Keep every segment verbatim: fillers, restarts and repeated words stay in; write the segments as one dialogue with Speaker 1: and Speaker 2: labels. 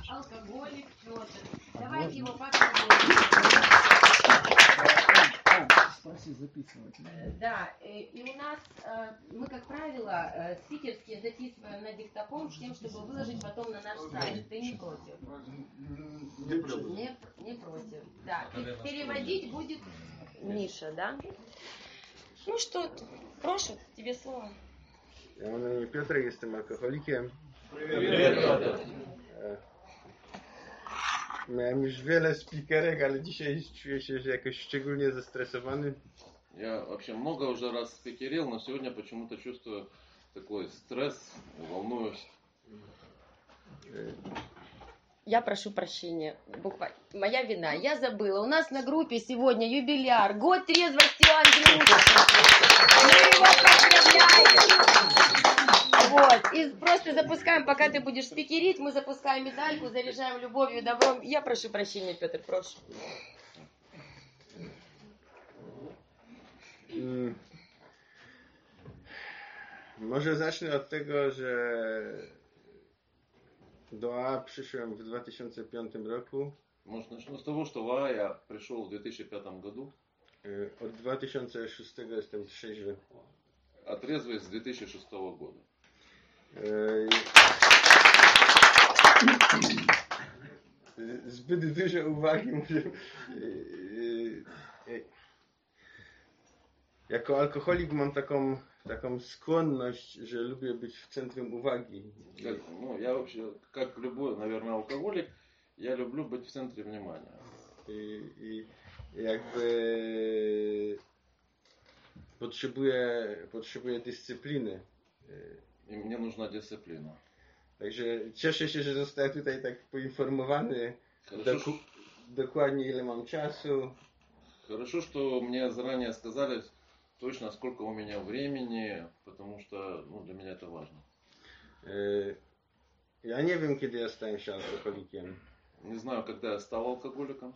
Speaker 1: алкоголик Петр. Давайте его поздравим.
Speaker 2: Спроси, записывать.
Speaker 1: Да, и у нас, мы, как правило, спикерские записываем на диктофон с тем, чтобы выложить потом на наш сайт. Ты не против?
Speaker 3: Не против.
Speaker 1: Не, не против. Да. И переводить будет Миша, да? Ну что, прошу, тебе слово.
Speaker 4: Ja mam na imię Piotrek, jestem alkoholikiem.
Speaker 3: Привет, Петр.
Speaker 4: Miałem już wiele spikerek, ale dzisiaj czuję się że jakoś szczególnie zestresowany.
Speaker 3: Я вообще много уже раз спикерил, но сегодня почему-то чувствую такой стресс, волнуюсь.
Speaker 1: Я прошу прощения, буквально, моя вина, я забыла. У нас на группе сегодня юбиляр, год трезвости у Андрюши. Мы его поздравляем. Вот, и просто запускаем, пока ты будешь спикерить, мы запускаем медальку, заряжаем любовью, добром. Я прошу прощения, Петр, прошу.
Speaker 4: Hmm. Może zacznę od tego, że do A przyszłem w dwa tysiące piątym roku.
Speaker 3: Может, начну с того, что в А я пришел в две тысячи пятом году,
Speaker 4: Od dwa tysiące szóstego jestem trzeźwy.
Speaker 3: а трезвый с две тысячи шестого года.
Speaker 4: Zbyt dużo uwagi muszę... Jako alkoholik mam taką, taką skłonność, że lubię być w centrum uwagi.
Speaker 3: Как, ну, я вообще, как любой, наверное, алкоголик, я люблю быть в центре внимания.
Speaker 4: I, i jakby potrzebuję, potrzebuję dyscypliny.
Speaker 3: И мне нужна дисциплина.
Speaker 4: Także cieszę się, że zostałem tutaj tak poinformowany
Speaker 3: Хорошо,
Speaker 4: doku, dokładnie ile mam czasu.
Speaker 3: Хорошо, что мне заранее сказали точно, сколько у меня времени, потому что ну, для меня это важно.
Speaker 4: Ja nie wiem, kiedy ja stałem się alkoholikiem.
Speaker 3: Не знаю, когда я стал алкоголиком.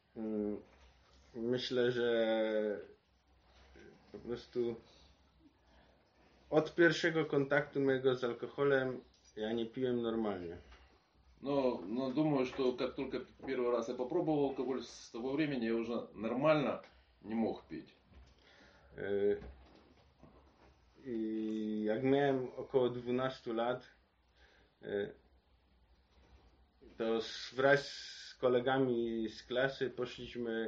Speaker 4: Myślę, że po prostu od pierwszego kontaktu mojego z alkoholem ja nie piłem normalnie.
Speaker 3: Но, но думаю, что как только первый раз я попробовал алкоголь, с того времени я уже нормально не мог пить.
Speaker 4: I jak miałem około dwunastu lat, to wraz z kolegami z klasy poszliśmy,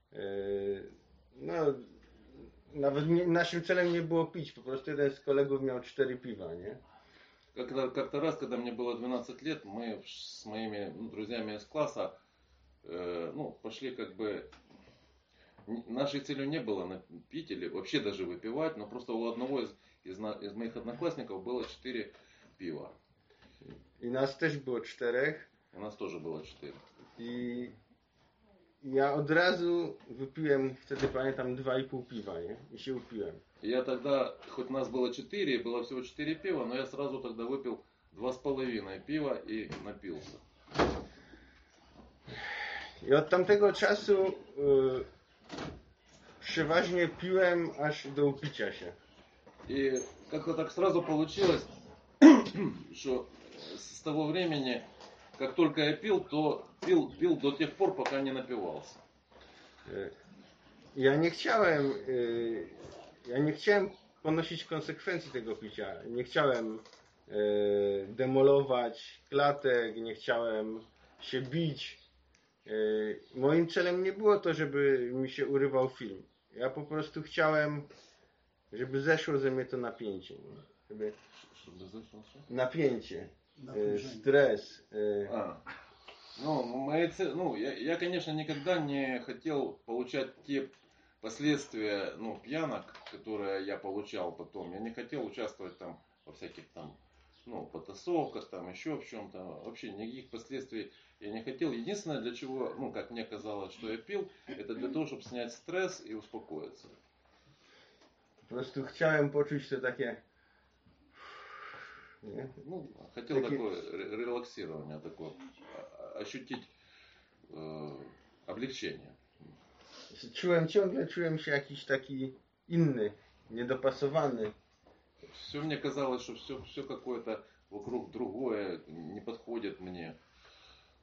Speaker 4: no nawet nie, naszym celem nie było pić, po prostu jeden z kolegów miał cztery piwa, nie?
Speaker 3: Как-то, как-то раз, когда мне было двенадцать лет, мы с моими ну, друзьями из класса э, ну, пошли как бы... Нашей целью не было пить или вообще даже выпивать, но просто у одного из, из, из моих одноклассников было четыре пива.
Speaker 4: I nas też było czterech.
Speaker 3: И нас тоже было четыре.
Speaker 4: I ja od razu wypiłem, wtedy pamiętam, dwa i pół piwa, nie? I się upiłem.
Speaker 3: Я тогда, хоть нас было четыре, было всего четыре пива, но я сразу тогда выпил два с половиной пива и напился.
Speaker 4: I od tamtego czasu y, przeważnie piłem aż do upicia się.
Speaker 3: И как-то так сразу получилось, что с того времени, как только я пил, то пил, пил до тех пор, пока не напивался.
Speaker 4: Ja nie chciałem, y, ja nie chciałem ponosić konsekwencji tego picia. Nie chciałem y, demolować klatek, nie chciałem się bić. Y, moim celem nie było to, żeby mi się urywał film. Ja po prostu chciałem, żeby zeszło ze mnie to napięcie. Żeby napięcie, y, stres. Y.
Speaker 3: А, ну, мои цели, ну я, я, конечно, никогда не хотел получать те последствия, ну, пьянок, которые я получал потом. Я не хотел участвовать там во всяких там, ну, потасовках, там еще в чем-то. Вообще никаких последствий я не хотел. Единственное, для чего, ну, как мне казалось, что я пил, это для того, чтобы снять стресс и успокоиться.
Speaker 4: Po prostu chciałem poczuć to takie... Nie?
Speaker 3: Ну, хотел
Speaker 4: Такие...
Speaker 3: такое релаксирование, такое, ощутить э, облегчение.
Speaker 4: Czułem, ciągle czułem się jakiś taki inny, niedopasowany.
Speaker 3: Все мне казалось, что все, все какое-то вокруг другое, не подходит мне.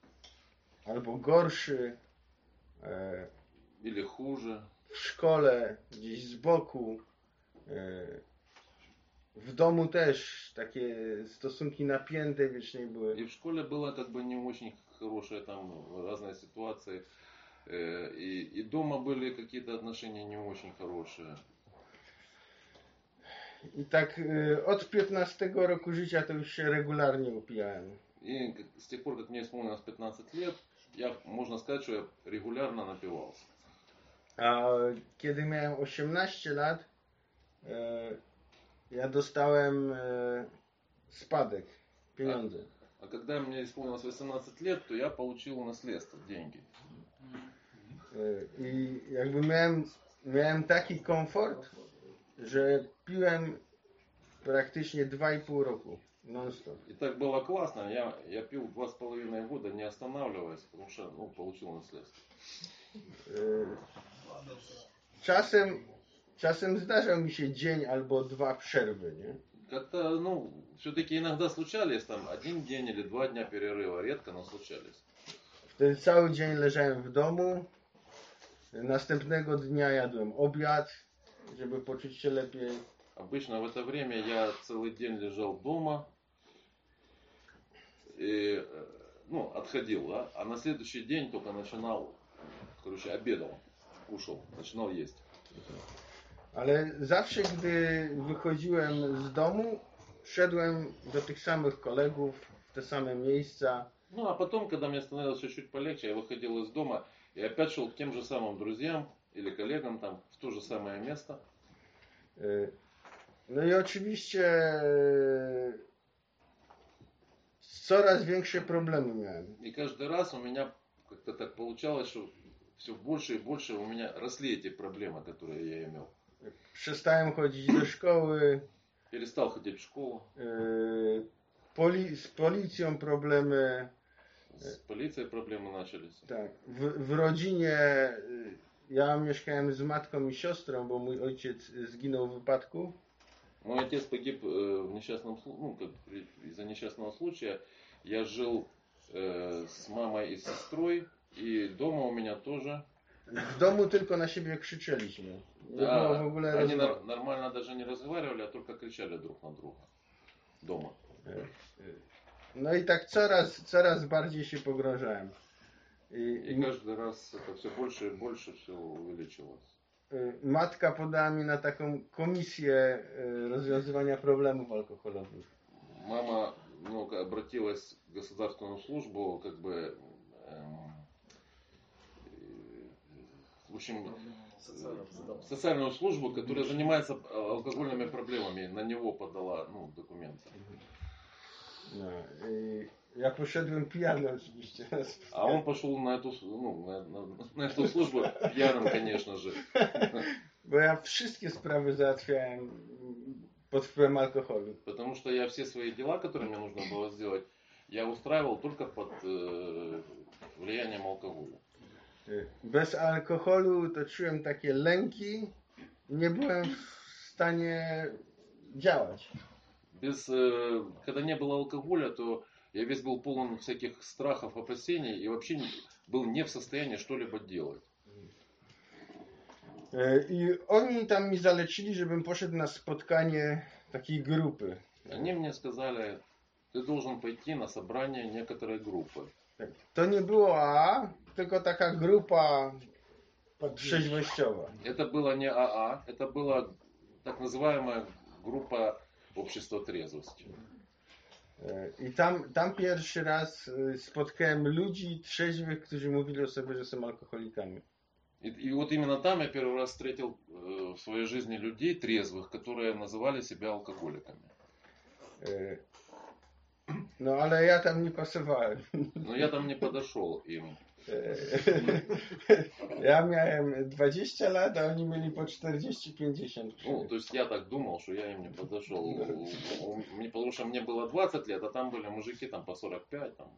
Speaker 4: albo gorszy, e,
Speaker 3: Или хуже.
Speaker 4: w szkole, gdzieś z boku, e, w domu też takie stosunki napięte wiecznie były.
Speaker 3: И в школе было как бы не очень хорошие там разные ситуации. Э, И, и дома были какие-то отношения не очень хорошие.
Speaker 4: I tak e, od piętnastego roku życia to już się regularnie upijałem.
Speaker 3: И как- с тех пор, как мне исполнилось пятнадцать лет, я, можно сказать, что я регулярно напивался.
Speaker 4: A kiedy miałem osiemnaście lat, e, ja dostałem e, spadek, pieniądze.
Speaker 3: А когда мне исполнилось восемнадцать лет, то я получил наследство, деньги.
Speaker 4: E, I jakby miałem, miałem taki komfort, że piłem praktycznie dwa i pół roku non-stop.
Speaker 3: И так было классно. Я, я пил два с половиной года, не останавливаясь, потому что ну, получил наследство.
Speaker 4: E, Czasem, czasem zdarzał mi się dzień albo dwa przerwy, nie?
Speaker 3: Как-то, ну, все-таки иногда случались там один день или два дня перерыва, редко, но случались.
Speaker 4: Wtedy cały dzień leżałem w domu. Następnego dnia jadłem obiad, żeby poczuć się lepiej.
Speaker 3: Обычно в это время я целый день лежал дома и, э, ну, отходил, да, а на следующий день только начинал, короче, обедал, кушал, начинал есть.
Speaker 4: Ale zawsze, gdy wychodziłem z domu, szedłem do tych samych kolegów, w te same miejsca.
Speaker 3: Ну, а потом, когда мне становилось чуть-чуть полегче, я выходил из дома и опять шел к тем же самым друзьям или коллегам там в то же самое место.
Speaker 4: Y, No i oczywiście y, coraz większe problemy miałem.
Speaker 3: И каждый раз у меня как-то так получалось, что все больше и больше у меня росли эти проблемы, которые я имел.
Speaker 4: Przestałem chodzić do szkoły,
Speaker 3: Перестал ходить в школу,
Speaker 4: y, poli- z policją problemy.
Speaker 3: с полицией проблемы начались.
Speaker 4: Tak, w, w rodzinie y, ja mieszkałem z matką i siostrą, bo mój ojciec zginął w wypadku.
Speaker 3: Мой отец погиб э, в несчастном случае, ну, как при- из-за несчастного случая. Я жил э, с мамой и с сестрой, и дома у меня тоже.
Speaker 4: W domu tylko na siebie krzyczeliśmy. Nie było w ogóle
Speaker 3: они
Speaker 4: rozmowy.
Speaker 3: нар- нормально даже не разговаривали, а только кричали друг на друга. Дома.
Speaker 4: No i tak coraz, coraz bardziej się pogrążałem. I,
Speaker 3: И каждый раз это все больше и больше все увеличивалось.
Speaker 4: y, matka podała mnie na taką komisję y, rozwiązywania problemów alkoholowych.
Speaker 3: Мама ну, обратилась в государственную службу, как бы, эм, э, в общем, в социальную службу, которая занимается алкогольными проблемами. На него подала ну, документы.
Speaker 4: No, i ja poszedłem pijany oczywiście. na
Speaker 3: А
Speaker 4: spotkanie.
Speaker 3: он пошел на эту, с- ну, на, на- на эту службу пьяным, конечно же.
Speaker 4: Bo ja wszystkie sprawy załatwiałem pod wpływem alkoholu.
Speaker 3: Потому что я все свои дела, которые мне нужно было сделать, я устраивал только под э, влиянием алкоголя.
Speaker 4: Y, Bez alkoholu to czułem takie lęki. Nie byłem w stanie działać.
Speaker 3: Без, э, когда не было алкоголя, то я весь был полон всяких страхов, опасений и вообще не- был не в состоянии что-либо делать.
Speaker 4: Y, I oni tam mi zalecili, żebym poszedł na spotkanie takiej grupy.
Speaker 3: Они мне сказали, ты должен пойти на собрание некоторой группы.
Speaker 4: Tak, to nie było A A, tylko taka grupa trzeźwościowa.
Speaker 3: Это было не АА, это была так называемая группа общества трезвости.
Speaker 4: Y, I tam, tam pierwszy raz y, spotkałem ludzi trzeźwych, którzy mówili o sobie, że są alkoholikami.
Speaker 3: И, и вот именно там я первый раз встретил э, в своей жизни людей трезвых, которые называли себя алкоголиками.
Speaker 4: Y, No ale ja tam nie pasowałem.
Speaker 3: Но я там не подошел им.
Speaker 4: Ja miałem dwadzieścia lat, a oni mieli po czterdzieści pięćdziesiąt.
Speaker 3: Ну, то есть я так думал, что я им не подошел. У- у- мне- Потому что мне было двадцать лет, а там были мужики там по сорок пять там,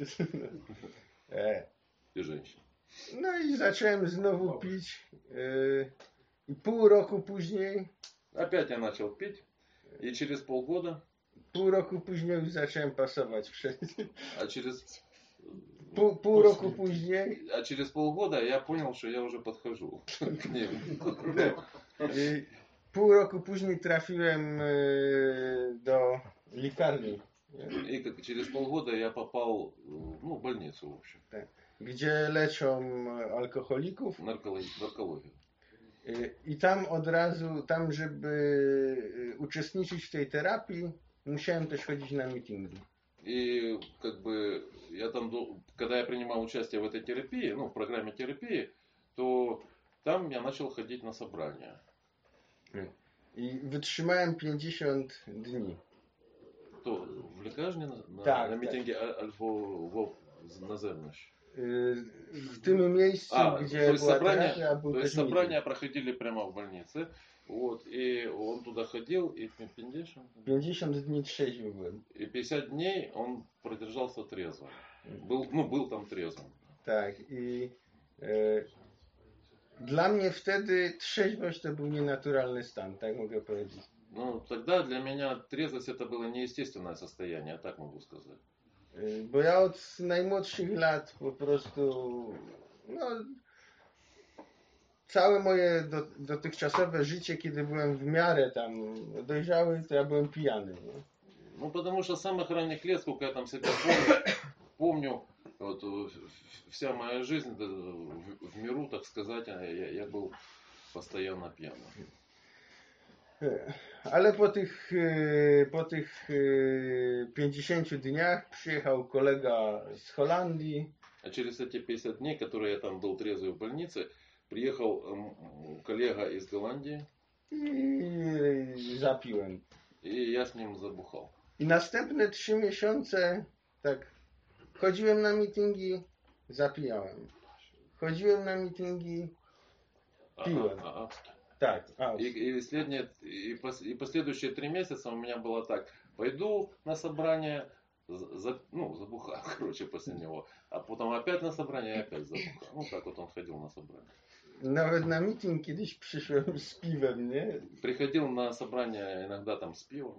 Speaker 4: E,
Speaker 3: и женщины.
Speaker 4: No i zacząłem znowu pić. y, I pół roku później,
Speaker 3: Опять я начал пить. И через полгода,
Speaker 4: pół roku później już zacząłem pasować wszędzie.
Speaker 3: а через
Speaker 4: pół, pół roku później,
Speaker 3: А через полгода я понял, что я уже подхожу к ним.
Speaker 4: y, pół roku później trafiłem y, do likarni,
Speaker 3: И как через полгода я попал ну, в больницу, в общем,
Speaker 4: gdzie leczą alkoholików.
Speaker 3: наркологию. наркологию.
Speaker 4: Y, I tam od razu, tam żeby y, uczestniczyć w tej terapii, musiałem też chodzić na mityngi.
Speaker 3: И как бы я там, дол- когда я принимал участие в этой терапии, ну, в программе терапии, то там я начал ходить на собрания.
Speaker 4: I wytrzymałem pięćdziesiąt dni.
Speaker 3: То в лекарне на, на,
Speaker 4: Так,
Speaker 3: на
Speaker 4: так.
Speaker 3: митинге а- альфа в на zewnątrz.
Speaker 4: Y, W tym miejscu,
Speaker 3: А,
Speaker 4: gdzie
Speaker 3: то есть
Speaker 4: była
Speaker 3: собрания,
Speaker 4: terapia, był
Speaker 3: то
Speaker 4: też
Speaker 3: есть
Speaker 4: meeting.
Speaker 3: собрания проходили прямо в больнице, вот, и он туда ходил, и пятьдесят
Speaker 4: pięćdziesiąt dni trzeźwy byłem.
Speaker 3: и пятьдесят дней он продержался трезво. Был, ну, был там трезвым.
Speaker 4: Tak. I e, dla mnie wtedy trzeźwość to był nienaturalny stan, tak mogę powiedzieć.
Speaker 3: Ну, тогда для меня трезвость это было неестественное состояние, я так могу сказать.
Speaker 4: E, Bo ja od najmłodszych lat po prostu, no, całe moje do, dotychczasowe życie, kiedy byłem w miarę tam dojrzały, to ja byłem pijany. Nie?
Speaker 3: Ну, потому что с самых ранних лет, сколько я там себя помню, помню вот, э, вся моя жизнь да, в, в миру, так сказать, я, я был постоянно пьяным.
Speaker 4: Ale po tych, e, po tych e, pięćdziesięciu dniach przyjechał kolega z Holandii.
Speaker 3: А через эти пятьдесят дней, которые я там был трезвый в больнице, приехал эм, коллега из Голландии,
Speaker 4: I zapiłem.
Speaker 3: и я с ним забухал.
Speaker 4: I następne trzy miesiące tak chodziłem na mityngi, zapijałem. Chodziłem na mityngi,
Speaker 3: А-
Speaker 4: Пиво.
Speaker 3: а- а-
Speaker 4: tak. A,
Speaker 3: И, и, следние- и пос- и последующие три месяца у меня было так. Пойду на собрание, за- за- ну, забухаю, короче, после него. А потом опять на собрание и опять забухаю. Ну, так вот он ходил на собрание.
Speaker 4: nawet na mityng kiedyś przyszłem z piwem, nie?
Speaker 3: Приходил на собрание иногда там с пивом.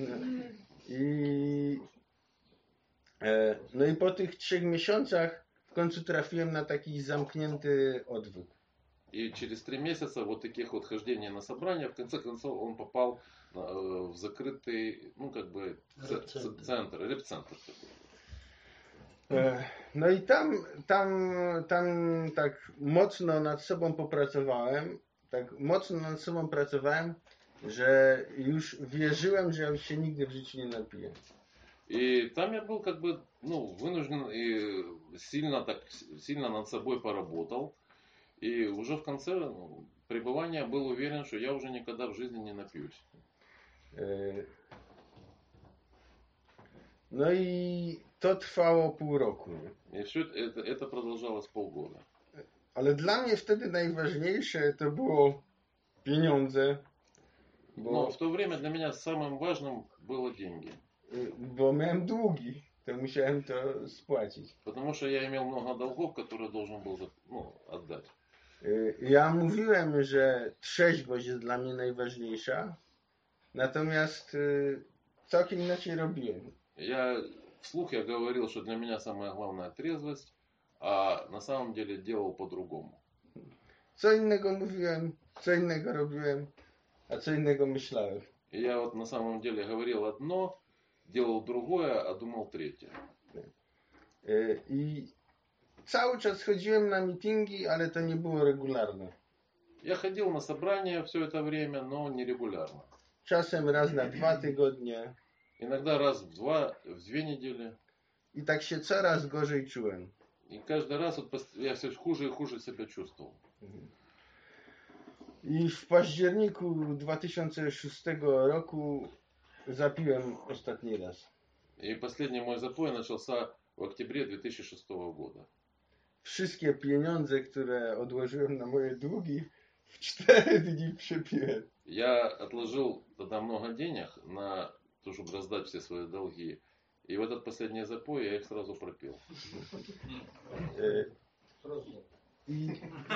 Speaker 4: I e, no i po tych trzech miesiącach w końcu trafiłem na taki zamknięty odwyk.
Speaker 3: И через три месяца вот таких вот хождений на собрания, в конце концов, он попал э, в закрытый, ну, как бы, ц- ц- центр, реп-центр такой.
Speaker 4: E, No i tam, tam, tam tak mocno nad sobą popracowałem, tak mocno nad sobą pracowałem, że już wierzyłem, że ja się nigdy w życiu nie napiję.
Speaker 3: И там я был как бы, ну, вынужден и сильно так, сильно над собой поработал. И уже в конце ну, пребывания был уверен, что я уже никогда в жизни не напьюсь.
Speaker 4: E, No i to trwało pół roku. nie?
Speaker 3: И все это, это продолжалось полгода.
Speaker 4: Ale dla mnie wtedy najważniejsze to było pieniądze,
Speaker 3: Но
Speaker 4: bo,
Speaker 3: в то время для меня самым важным было деньги.
Speaker 4: bo miałem długi, to musiałem to spłacić.
Speaker 3: Потому что я имел много долгов, которые должен был за- ну, отдать.
Speaker 4: Ja mówiłem, że trzeźwość jest dla mnie najważniejsza, natomiast y, całkiem inaczej robiłem.
Speaker 3: Я вслух я говорил, что для меня самая главная трезвость, а на самом деле делал по-другому.
Speaker 4: Co innego mówiłem, co innego robiłem, a co innego myślałem.
Speaker 3: И я вот на самом деле говорил одно, делал другое, а думал третье.
Speaker 4: Y, I cały czas chodziłem na mityngi, ale to nie było regularne.
Speaker 3: Я ходил на собрания все это время, но нерегулярно.
Speaker 4: Czasem raz na dwa tygodnie
Speaker 3: Иногда раз в два, в две недели.
Speaker 4: i tak się coraz gorzej czułem.
Speaker 3: И каждый раз вот пост- я все хуже и хуже себя чувствовал.
Speaker 4: I w październiku dwa tysiące szóstego roku zapiłem ostatni raz.
Speaker 3: И последний мой запой начался в октябре две тысячи шестого года.
Speaker 4: Wszystkie pieniądze, które odłożyłem na moje długi, w cztery dni przepiłem.
Speaker 3: Я отложил тогда много денег на то, чтобы раздать все свои долги. И в этот последний запой я их сразу пропил.
Speaker 4: E, I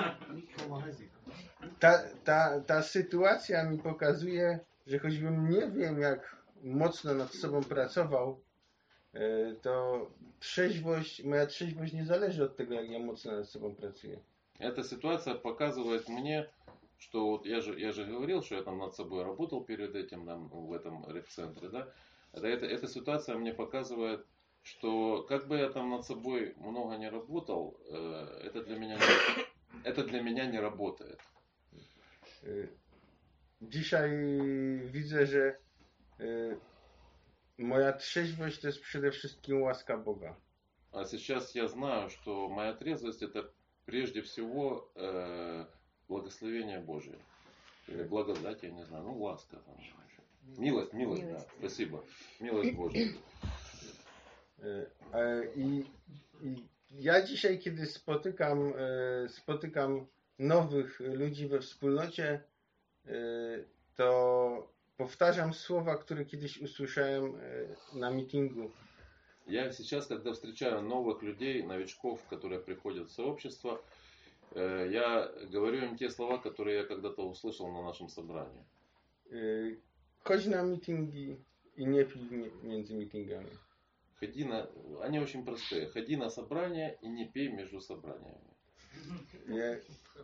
Speaker 4: ta, ta, ta sytuacja mi pokazuje, że choćbym nie wiem, jak mocno nad sobą pracował, e, to trzeźwość, moja trzeźwość nie zależy od tego, jak ja mocno nad sobą pracuję.
Speaker 3: Эта ситуация показывает мне, что вот я же, я же говорил, что я там над собой работал перед этим там, в этом реп-центре, да? Это, это, эта ситуация мне показывает, что как бы я там над собой много не работал, э, это для меня не, это для меня не работает.
Speaker 4: E, Dzisiaj widzę, że e, moja trzeźwość to jest przede wszystkim łaska Boga.
Speaker 3: А сейчас я знаю, что моя трезвость это прежде всего э, благословение Божие. Или благодать, я не знаю, ну ласка там. Милость, милость,
Speaker 1: Милость.
Speaker 3: да, спасибо. Милость Божия.
Speaker 4: E, e, I, I ja dzisiaj, kiedy spotykam, e, spotykam nowych ludzi we wspólnocie, e, to powtarzam słowa, które kiedyś usłyszałem e, na meetingu.
Speaker 3: Я сейчас, когда встречаю новых людей, новичков, которые приходят в сообщество, э, я говорю им те слова, которые я когда-то услышал на нашем собрании.
Speaker 4: E, Chodź na meetingi i nie pij mi- między meetingami.
Speaker 3: Ходи на... Они очень простые. Ходи на собрание и не пей между собраниями.
Speaker 4: Ja,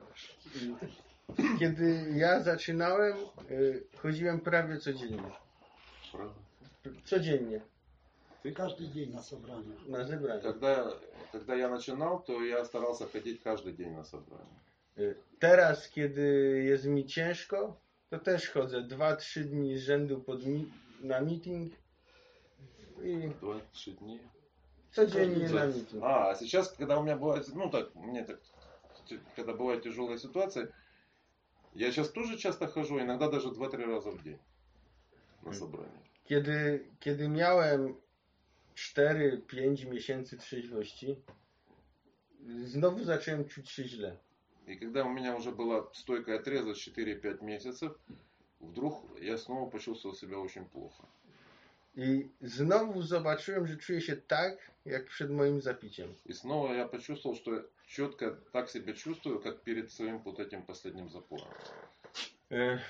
Speaker 4: i, kiedy ja zaczynałem, e, chodziłem prawie codziennie.
Speaker 3: Правда?
Speaker 4: Codziennie
Speaker 2: Каждый день на собрание.
Speaker 4: na zebranie.
Speaker 3: Когда, когда я начинал, то я старался ходить каждый день на собрание.
Speaker 4: E, Teraz, kiedy jest mi ciężko, to też chodzę dwa, trzy dni z rzędu pod mi- na meeting i
Speaker 3: Два-три дни.
Speaker 4: codziennie na meeting.
Speaker 3: А, а сейчас, когда у меня бывает, ну так, мне так, т- когда бывает тяжелая ситуация, я сейчас тоже часто хожу, иногда даже два-три раза в день на собрание.
Speaker 4: Kiedy, kiedy miałem cztery pięć miesięcy trzeźwości, znowu zacząłem czuć się źle.
Speaker 3: И когда у меня уже была стойкая трезвость четыре-пять месяцев, вдруг я снова почувствовал себя очень плохо.
Speaker 4: I znowu zobaczyłem, że czuję się tak, jak przed moim zapiciem.
Speaker 3: И снова я почувствовал, что четко так себя чувствую, как перед своим вот этим последним запором.
Speaker 4: Ech,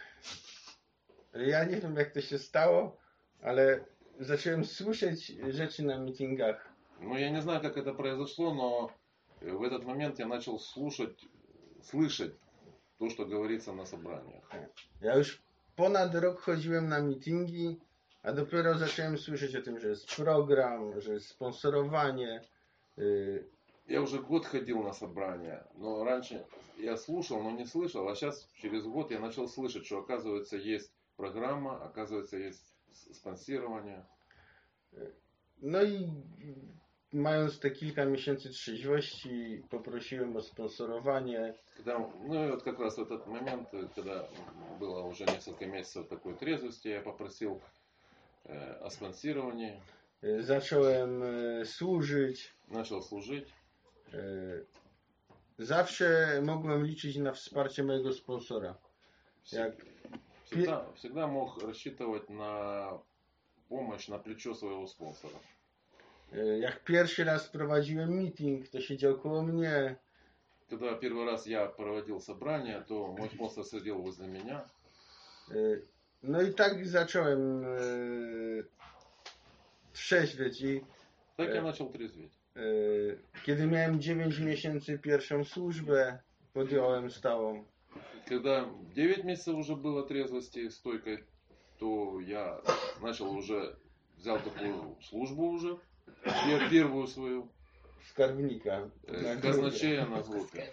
Speaker 4: Ja nie wiem, jak to się stało, ale zacząłem słyszeć rzeczy na meetingach.
Speaker 3: Ну, я не знаю, как это произошло, но в этот момент я начал слушать, слышать то, что говорится на собраниях.
Speaker 4: Ja już ponad rok chodziłem na meetingi, a dopiero zacząłem słyszeć o tym, że jest program, że jest sponsorowanie. y,
Speaker 3: Я уже год ходил на собрания, но раньше я слушал, но не слышал, а сейчас через год я начал слышать, что оказывается есть программа, оказывается есть с- спонсирование.
Speaker 4: No i mając te kilka miesięcy trzeźwości, poprosiłem o sponsorowanie.
Speaker 3: Когда, ну и вот как раз в этот момент, когда было уже несколько месяцев такой трезвости, я попросил э, о спонсировании,
Speaker 4: Y, Zacząłem y, służyć.
Speaker 3: начал служить.
Speaker 4: Y, Zawsze mogłem liczyć na wsparcie mojego sponsora. Jak
Speaker 3: Всегда, всегда мог рассчитывать на помощь, на плечо своего спонсора.
Speaker 4: y, jak pierwszy raz prowadziłem meeting, to siedział koło mnie.
Speaker 3: Когда первый раз я проводил собрание, то мой спонсор сидел возле меня.
Speaker 4: Y, No i tak zacząłem y, trzeźwieć i
Speaker 3: Так я
Speaker 4: Э.
Speaker 3: начал трезветь.
Speaker 4: y, kiedy miałem dziewięć miesięcy pierwszą służbę, podjąłem stałą.
Speaker 3: Когда девять месяцев уже было трезвости стойкой, то я начал уже, взял такую службу уже, пер- первую свою,
Speaker 4: Skarbnika.
Speaker 3: э,
Speaker 4: na grupie.
Speaker 3: казначея на группе.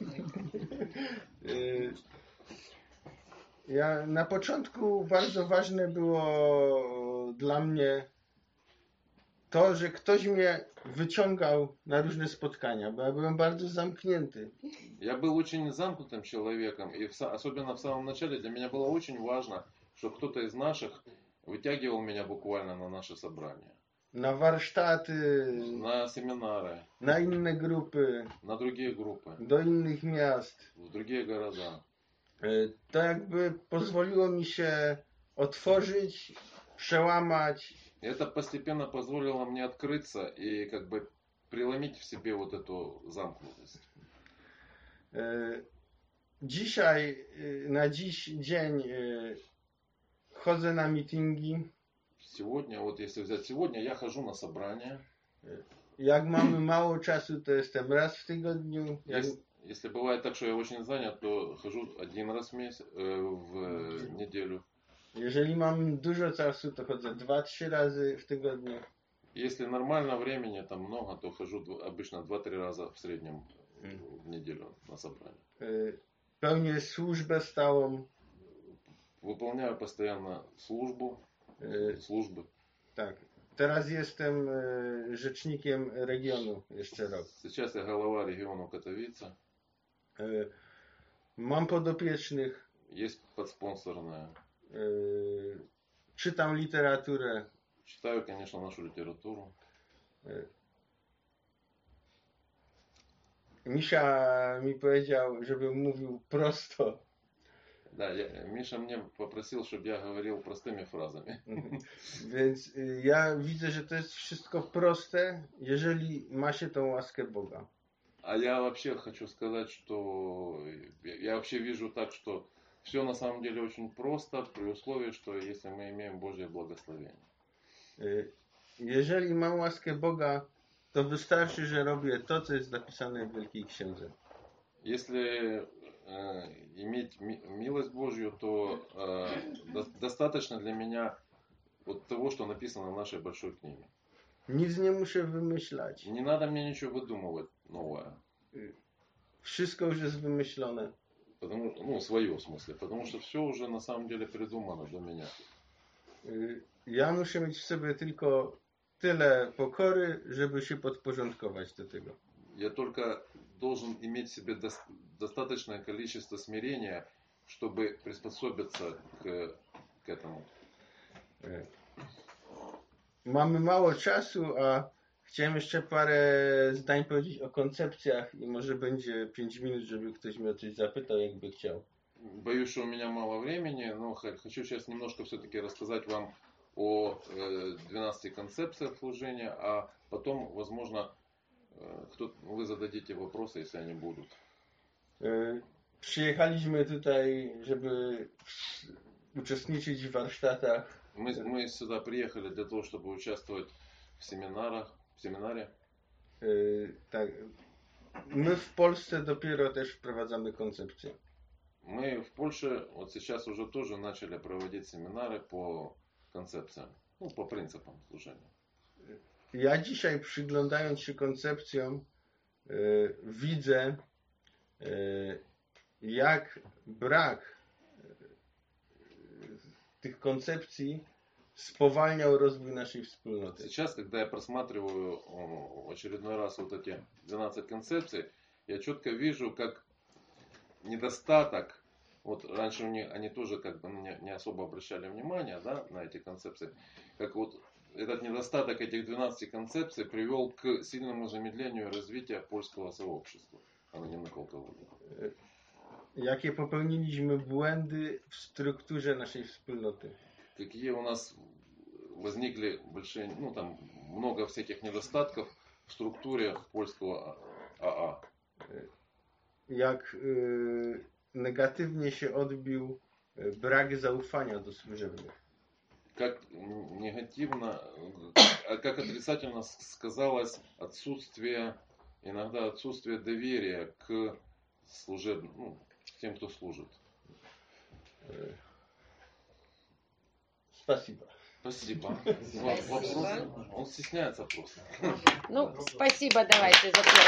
Speaker 4: Y, Ja na początku bardzo ważne było dla mnie to, że ktoś mnie wyciągał na różne spotkania, bo ja byłem bardzo zamknięty.
Speaker 3: Я был очень замкнутым человеком, и в са- особенно в самом начале для меня было очень важно, что кто-то из наших вытягивал меня буквально на наши собрания,
Speaker 4: Na warsztaty,
Speaker 3: на семинары,
Speaker 4: na inne grupy,
Speaker 3: на другие группы,
Speaker 4: do innych miast.
Speaker 3: в другие города.
Speaker 4: Y, To jakby pozwoliło mi się otworzyć, przełamać.
Speaker 3: И это постепенно позволило мне открыться и как бы преломить в себе вот эту замкнутость.
Speaker 4: Y, Dzisiaj, y, na dziś dzień y, chodzę na meetingi.
Speaker 3: сегодня, вот если взять сегодня, я хожу на собрания.
Speaker 4: Jak mamy mało czasu, to jestem raz w tygodniu. Jak...
Speaker 3: Если, если бывает так, что я очень занят, то хожу один раз в, месяц, э, в неделю.
Speaker 4: Jeżeli mam dużo czasu, to chodzę dwa, trzy razy w tygodniu.
Speaker 3: Если нормально времени, там много, то хожу дв- обычно два-три раза в среднем в неделю на собрание.
Speaker 4: Y, Pełnię służbę stałą.
Speaker 3: Выполняю постоянно службу,
Speaker 4: Y,
Speaker 3: службы.
Speaker 4: Tak. Teraz jestem y, rzecznikiem regionu jeszcze rok.
Speaker 3: Сейчас я глава региона Катовица.
Speaker 4: Y, Mam podopiecznych.
Speaker 3: Есть подспонсорная.
Speaker 4: y, Czytam literaturę.
Speaker 3: Читаю, конечно, нашу литературу.
Speaker 4: y, Misia mi powiedział, żebym mówił prosto.
Speaker 3: Да, я, Миша мне попросил, чтобы я говорил простыми фразами.
Speaker 4: Więc y, ja widzę, że to jest wszystko proste, jeżeli ma się tą łaskę Boga.
Speaker 3: А я вообще хочу сказать, что я, я вообще вижу так, что все на самом деле очень просто, при условии, что если мы имеем Божье благословение.
Speaker 4: Y, Jeżeli mam łaskę Boga, to wystarczy, że robię to, co jest napisane w Wielkiej Księdze.
Speaker 3: Если э, иметь ми- милость Божью, то э, до- достаточно для меня вот того, что написано в нашей большой книге.
Speaker 4: Nic nie muszę wymyślać.
Speaker 3: Не надо мне ничего выдумывать новое.
Speaker 4: Wszystko już jest wymyślone.
Speaker 3: Потому, ну, свое в смысле. Потому что все уже на самом деле придумано для меня.
Speaker 4: Y, Ja muszę mieć w sobie tylko tyle pokory, żeby się podporządkować do tego.
Speaker 3: Я только должен иметь в себе дос- достаточное количество смирения, чтобы приспособиться к, к этому.
Speaker 4: Y, Mamy mało czasu, a chciałem jeszcze parę zdań powiedzieć o koncepcjach i może będzie pięć minut, żeby ktoś mnie o coś zapytał, jakby chciał.
Speaker 3: Боюсь, что у меня мало времени, но х- хочу сейчас немножко все-таки рассказать вам о э, двенадцати концепциях служения, а потом, возможно, э, кто, вы зададите вопросы, если они будут.
Speaker 4: Y, Przyjechaliśmy tutaj, żeby uczestniczyć w warsztatach.
Speaker 3: Мы, мы сюда приехали для того, чтобы участвовать в семинарах, в семинаре.
Speaker 4: Y, Tak. My w Polsce dopiero też wprowadzamy koncepcję.
Speaker 3: Мы в Польше вот сейчас уже тоже начали проводить семинары по концепциям, ну, по принципам служения.
Speaker 4: Ja dzisiaj, przyglądając się koncepcjom, y, widzę, y, jak brak y, tych koncepcji spowalniał rozwój naszej wspólnoty.
Speaker 3: Сейчас, когда я просматриваю о, в очередной раз вот эти двенадцать концепций, я четко вижу, как недостаток, вот раньше у них, они тоже как бы не, не особо обращали внимание, да, на эти концепции, как вот этот недостаток этих двенадцати концепций привел к сильному замедлению развития польского сообщества анонимных алкоголиков.
Speaker 4: Jakie popełniliśmy błędy w strukturze naszej wspólnoty.
Speaker 3: Какие у нас возникли большие, ну там много всяких недостатков в структуре польского АА.
Speaker 4: Jak y, negatywnie się odbił y, brak zaufania do służebnych.
Speaker 3: Как негативно, а как отрицательно сказалось отсутствие, иногда отсутствие доверия к служебным, ну, тем, кто служит.
Speaker 4: Спасибо.
Speaker 3: Спасибо. Вопрос, он стесняется просто.
Speaker 1: Ну, спасибо, давайте закроем.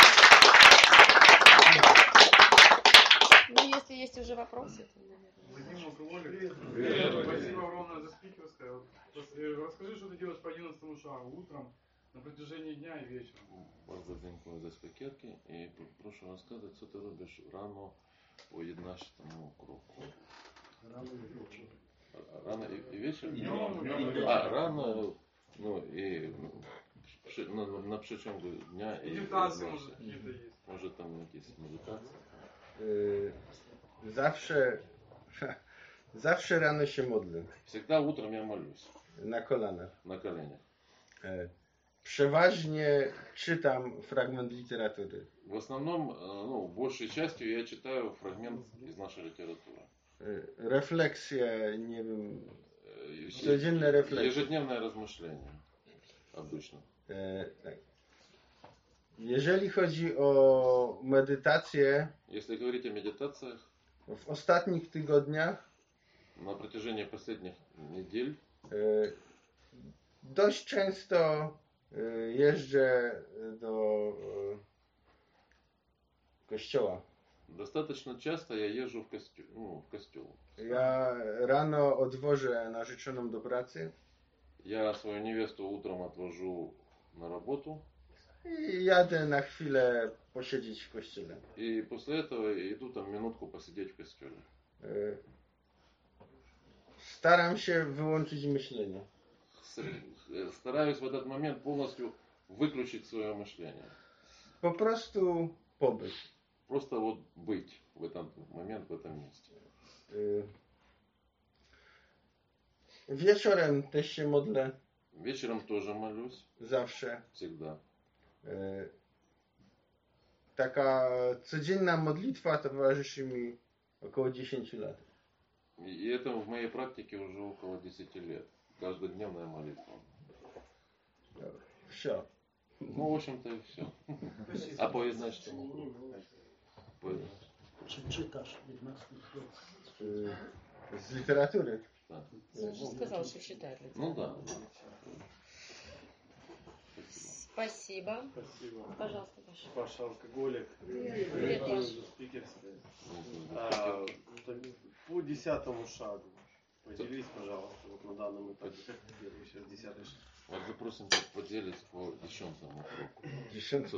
Speaker 1: Ну, если есть уже вопросы, то, наверное.
Speaker 5: Привет, спасибо огромное за спикерское. Вот, э, Расскажи, что ты делаешь по одиннадцатому шагу утром, на протяжении дня и вечером.
Speaker 3: Bardzo dziękuję za spakierki i proszę rozkazać, co ty robisz rano o jedenastym kroku.
Speaker 2: Рано и вечером.
Speaker 3: Рано и, и вечером?
Speaker 5: Днем, днем.
Speaker 3: А, рано, ну и przy, no, na przeciągu dnia i
Speaker 5: Медитации,
Speaker 3: i
Speaker 5: может,
Speaker 3: nocy.
Speaker 5: какие-то есть.
Speaker 3: Może tam jakieś medytacje.
Speaker 4: Y, zawsze, zawsze rano się modlę.
Speaker 3: Всегда утром я молюсь
Speaker 4: Na kolanach.
Speaker 3: на коленях.
Speaker 4: E, Przeważnie czytam fragment literatury.
Speaker 3: В основном, э, ну, большей частью я читаю фрагмент из нашей литературы.
Speaker 4: E, Refleksje, nie wiem,
Speaker 3: Э, Е,
Speaker 4: Codzienne refleksje.
Speaker 3: Ежедневное размышление. Обычно.
Speaker 4: E, tak. Jeżeli chodzi o medytację,
Speaker 3: Если говорить о медитациях,
Speaker 4: w ostatnich tygodniach
Speaker 3: на протяжении последних недель
Speaker 4: e, dość często e, jeżdżę do e, kościoła.
Speaker 3: достаточно часто я езжу в костел. Ну, в костел.
Speaker 4: Ja rano odwożę narzeczoną do pracy
Speaker 3: Я свою невесту утром отвожу на работу.
Speaker 4: i jadę na chwilę posiedzieć w kościele.
Speaker 3: И после этого иду там минутку посидеть в костеле.
Speaker 4: E, Staram się wyłączyć myślenie.
Speaker 3: С- Стараюсь в этот момент полностью выключить свое мышление.
Speaker 4: Po prostu pobyt.
Speaker 3: Просто вот быть в этот момент, в этом месте.
Speaker 4: E, Wieczorem też się modlę,
Speaker 3: Вечером тоже молюсь,
Speaker 4: zawsze.
Speaker 3: всегда.
Speaker 4: E, Taka codzienna modlitwa towarzyszy mi około dziesięć lat.
Speaker 3: И это в моей практике уже около десяти лет. Каждодневная молитва.
Speaker 4: Все.
Speaker 3: Ну, в общем-то и все. А поездать что? Поездать.
Speaker 2: Czy czytasz jedenasty krok?
Speaker 4: E, Z literatury.
Speaker 3: Да.
Speaker 1: Он же сказал, что читает.
Speaker 3: Ну да.
Speaker 1: Спасибо.
Speaker 5: Спасибо.
Speaker 1: Пожалуйста, Паша.
Speaker 5: Паша алкоголик.
Speaker 1: Привет, Паш.
Speaker 5: Спикерский.
Speaker 3: Ну,
Speaker 5: А, по десятому шагу. Поделись, пожалуйста, вот на данном этапе. Как тебе сейчас десятый шаг?
Speaker 3: Вот запросим поделить по десятому кругу.
Speaker 4: Dziesiąty.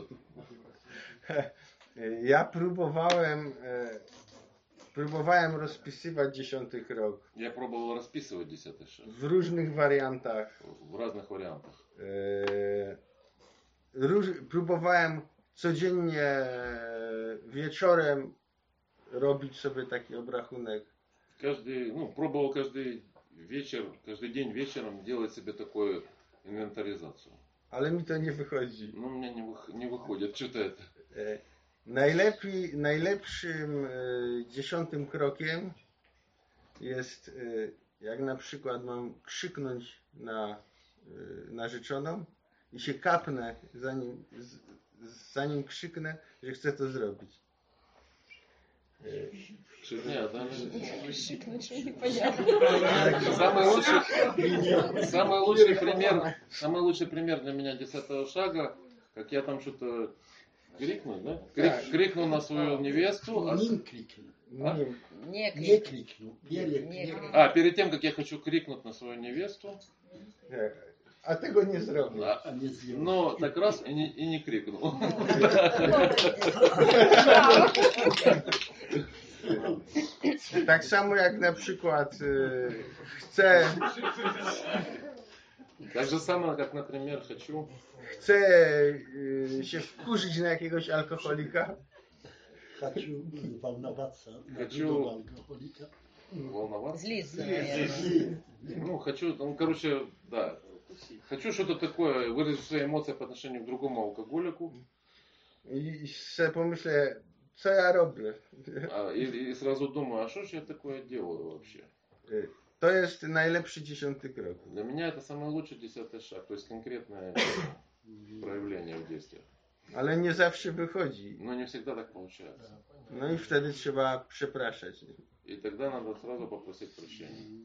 Speaker 4: Ja próbowałem, e, próbowałem rozpisywać dziesiąty krok
Speaker 3: Я пробовал расписывать десятый шаг
Speaker 4: w różnych wariantach.
Speaker 3: в разных вариантах.
Speaker 4: E, róż, próbowałem codziennie wieczorem robić sobie taki obrachunek.
Speaker 3: Каждый, ну, пробовал каждый вечер, каждый день вечером делать себе такую инвентаризацию.
Speaker 4: Ale mi to nie wychodzi.
Speaker 3: Но у меня не, вых- не выходит. Что-то это.
Speaker 4: E, najlepiej, najlepszym e, dziesiątym krokiem jest, e, jak na przykład mam krzyknąć na e, narzeczoną i się kapnę, zanim, z, zanim krzyknę, że chcę to zrobić. E,
Speaker 3: Шизня, да?
Speaker 1: Шикнуть, что непонятно.
Speaker 3: Самый лучший, самый лучший пример, самый лучший пример для меня десятого шага, как я там что-то крикнул, да? Крик- крикнул на свою невесту. а с-
Speaker 2: Nim kliknął.
Speaker 3: A?
Speaker 4: nie,
Speaker 1: Не
Speaker 2: Nie
Speaker 1: крик.
Speaker 2: kliknął. Pierre
Speaker 1: Nie
Speaker 2: kliknął.
Speaker 1: крик.
Speaker 3: А, перед тем, как я хочу крикнуть на свою невесту,
Speaker 4: nie, a tego nie zrobię.
Speaker 3: а,
Speaker 2: A nie zdjął.
Speaker 3: но так раз и не, и не крикнул.
Speaker 4: Tak samo jak na przykład e, chcę,
Speaker 3: Так же самое, как, например, хочу
Speaker 4: chcę e, się wkurzyć na jakiegoś alkoholika,
Speaker 2: Haciu walnowaca na
Speaker 3: Haciu-
Speaker 2: drugiego alkoholika.
Speaker 3: волноваться.
Speaker 1: Злиться, наверное.
Speaker 3: Ну, хочу, ну, короче, да. Хочу что-то такое, выразить свои эмоции по отношению к другому алкоголику.
Speaker 4: i sobie pomyślę, co ja robię.
Speaker 3: А, и, и сразу думаю, а что же я такое делаю вообще?
Speaker 4: E, To jest najlepszy dziesiąty krok.
Speaker 3: Для меня это самый лучший десятый шаг, то есть конкретное проявление в действиях.
Speaker 4: Ale nie zawsze wychodzi.
Speaker 3: Но не всегда так получается.
Speaker 4: No i wtedy trzeba przepraszać.
Speaker 3: И тогда надо сразу попросить прощения.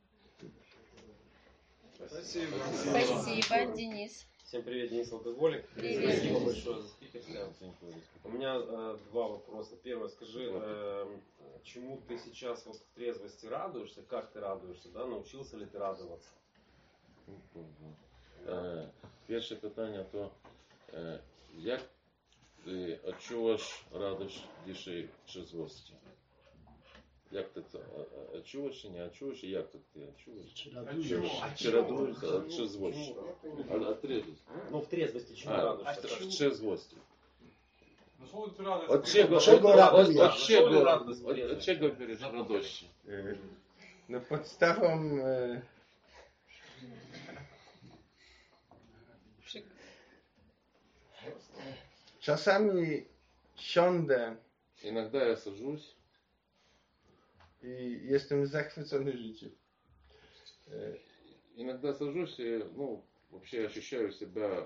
Speaker 5: Спасибо.
Speaker 1: Спасибо, Денис.
Speaker 6: Всем привет, Денис Алкоголик.
Speaker 1: Привет.
Speaker 6: Спасибо большое за спикерство. У меня э, два вопроса. Первый, скажи, э, чему ты сейчас вот в трезвости радуешься, как ты радуешься, да? Научился ли ты радоваться?
Speaker 3: Е, Перше питання то, е, як ти відчуваєш радощі трезвості? Як ти це е, е, відчуваєш чи не відчуваєш, і як ти це відчуваєш?
Speaker 2: Czy
Speaker 5: А
Speaker 2: radujesz
Speaker 5: чему?
Speaker 2: się?
Speaker 5: А
Speaker 3: Чи радуєшся від трезвості?
Speaker 6: Чему?
Speaker 3: А від трезвості?
Speaker 6: Ну, в трезвости чему
Speaker 3: А,
Speaker 6: радуешься?
Speaker 3: від трезвості.
Speaker 5: Нашел ли ты радость?
Speaker 3: От чого,
Speaker 2: Od czego
Speaker 3: от,
Speaker 2: radujesz?
Speaker 3: от, чого,
Speaker 6: Що радость
Speaker 3: от,
Speaker 6: трезвості?
Speaker 3: от чого береш радощі?
Speaker 4: E, No podstawą e,
Speaker 1: Шик.
Speaker 4: czasami siądę
Speaker 3: Иногда я сажусь
Speaker 4: i jestem zachwycony życiem. E,
Speaker 3: Иногда сажусь и, ну, вообще ощущаю себя